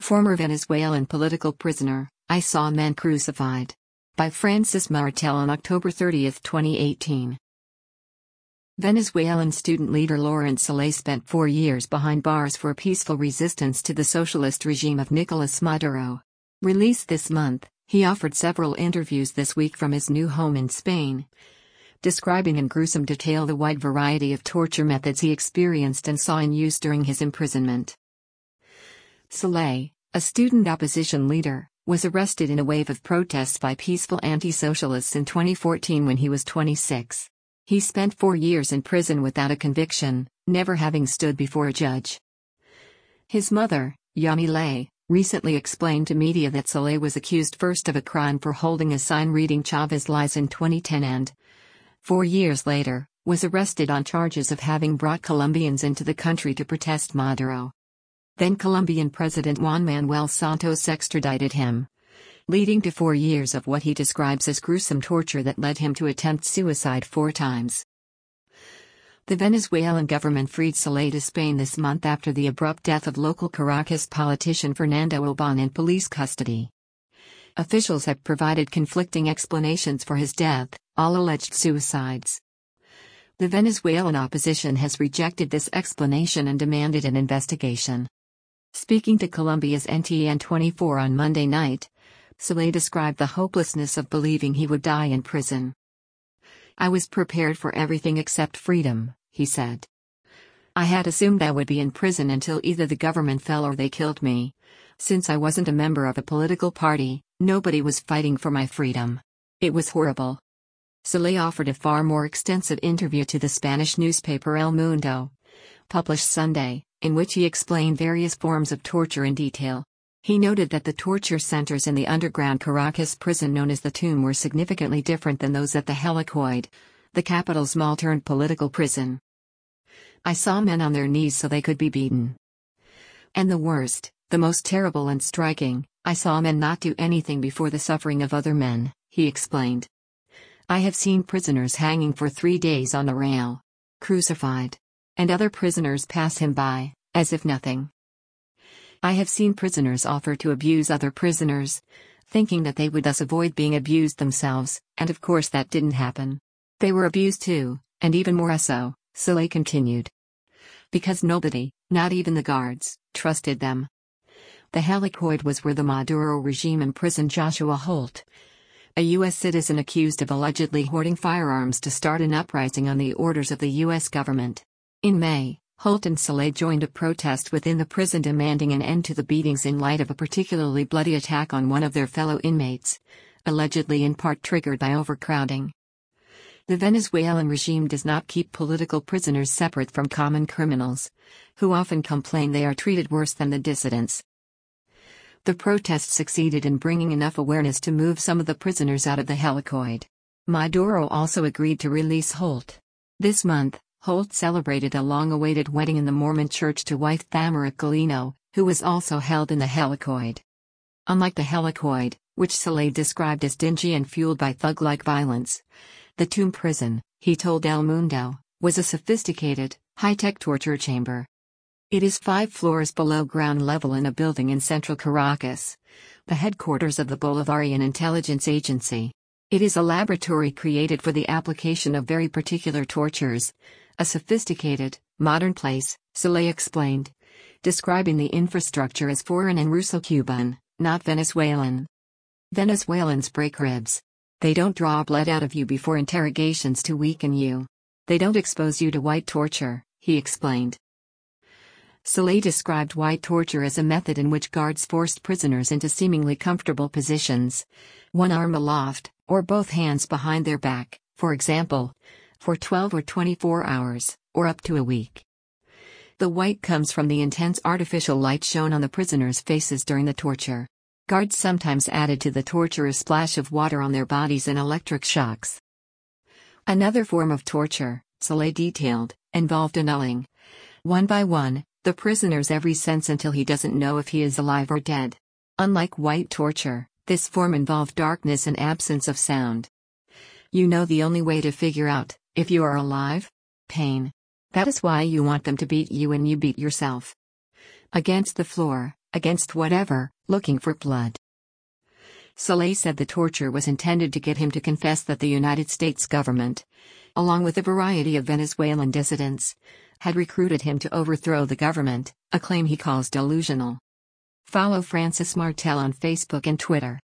Former Venezuelan political prisoner, I Saw Men Crucified. By Francis Martel on October 30, 2018. Venezuelan student leader Laurent Solé spent 4 years behind bars for peaceful resistance to the socialist regime of Nicolas Maduro. Released this month, he offered several interviews this week from his new home in Spain, describing in gruesome detail the wide variety of torture methods he experienced and saw in use during his imprisonment. Solé, a student opposition leader, was arrested in a wave of protests by peaceful anti-socialists in 2014 when he was 26. He spent 4 years in prison without a conviction, never having stood before a judge. His mother, Yamile, recently explained to media that Solé was accused first of a crime for holding a sign reading Chavez lies in 2010 and, 4 years later, was arrested on charges of having brought Colombians into the country to protest Maduro. Then Colombian President Juan Manuel Santos extradited him, leading to 4 years of what he describes as gruesome torture that led him to attempt suicide 4 times. The Venezuelan government freed Solé to Spain this month after the abrupt death of local Caracas politician Fernando Albán in police custody. Officials have provided conflicting explanations for his death, all alleged suicides. The Venezuelan opposition has rejected this explanation and demanded an investigation. Speaking to Colombia's NTN24 on Monday night, Solé described the hopelessness of believing he would die in prison. "I was prepared for everything except freedom," he said. "I had assumed I would be in prison until either the government fell or they killed me. Since I wasn't a member of a political party, nobody was fighting for my freedom. It was horrible." Solé offered a far more extensive interview to the Spanish newspaper El Mundo, published Sunday, in which he explained various forms of torture in detail. He noted that the torture centers in the underground Caracas prison known as the Tomb were significantly different than those at the Helicoide, the capital's mall-turned political prison. "I saw men on their knees so they could be beaten. And the worst, the most terrible and striking, I saw men not do anything before the suffering of other men," he explained. "I have seen prisoners hanging for 3 days on a rail, crucified, and other prisoners pass him by, as if nothing. I have seen prisoners offer to abuse other prisoners, thinking that they would thus avoid being abused themselves, and of course that didn't happen. They were abused too, and even more so," Solé continued. "Because nobody, not even the guards, trusted them." The Helicoide was where the Maduro regime imprisoned Joshua Holt, a U.S. citizen accused of allegedly hoarding firearms to start an uprising on the orders of the U.S. government. In May, Holt and Solé joined a protest within the prison demanding an end to the beatings in light of a particularly bloody attack on one of their fellow inmates, allegedly in part triggered by overcrowding. The Venezuelan regime does not keep political prisoners separate from common criminals, who often complain they are treated worse than the dissidents. The protest succeeded in bringing enough awareness to move some of the prisoners out of the Helicoide. Maduro also agreed to release Holt. This month, Holt celebrated a long-awaited wedding in the Mormon church to wife Tamara Colino, who was also held in the Helicoide. Unlike the Helicoide, which Solé described as dingy and fueled by thug-like violence, the Tomb prison, he told El Mundo, was a sophisticated, high-tech torture chamber. It is 5 floors below ground level in a building in central Caracas, the headquarters of the Bolivarian intelligence agency. It is a laboratory created for the application of very particular tortures. A sophisticated, modern place, Solé explained, describing the infrastructure as foreign and Russo-Cuban, not Venezuelan. "Venezuelans break ribs. They don't draw blood out of you before interrogations to weaken you. They don't expose you to white torture," he explained. Solé described white torture as a method in which guards forced prisoners into seemingly comfortable positions, one arm aloft, or both hands behind their back, for example, for 12 or 24 hours, or up to a week. The white comes from the intense artificial light shown on the prisoners' faces during the torture. Guards sometimes added to the torture a splash of water on their bodies and electric shocks. Another form of torture, Solé detailed, involved annulling, one by one, the prisoner's every sense until he doesn't know if he is alive or dead. Unlike white torture, this form involved darkness and absence of sound. "You know the only way to figure out if you are alive? Pain. That is why you want them to beat you and you beat yourself. Against the floor, against whatever, looking for blood. Soleil said the torture was intended to get him to confess that the United States government, along with a variety of Venezuelan dissidents, had recruited him to overthrow the government, a claim he calls delusional. Follow Francis Martel on Facebook and Twitter.